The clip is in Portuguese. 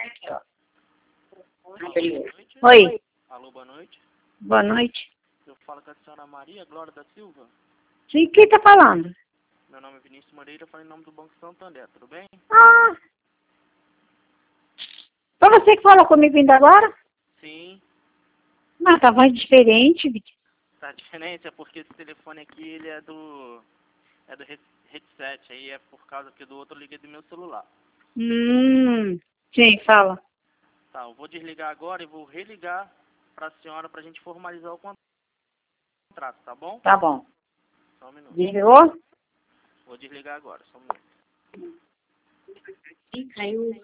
Aqui, ó. Alô, Oi. alô, boa noite. Boa noite. Eu falo com a senhora Maria Glória da Silva. Sim, quem tá falando? Meu nome é Vinícius Moreira, eu falo em nome do Banco Santander, tudo bem? Ah. Foi você que falou comigo ainda agora? Sim, Mas tá voz diferente, Vicky. tá diferente, é porque esse telefone aqui, ele é do headset, aí é por causa que do outro eu liguei do meu celular. Sim, fala. Tá, eu vou desligar agora e vou religar pra senhora pra gente formalizar o contrato, tá bom? Tá bom. Só um minuto. Desligou? Vou desligar agora, só um minuto. Ih, caiu.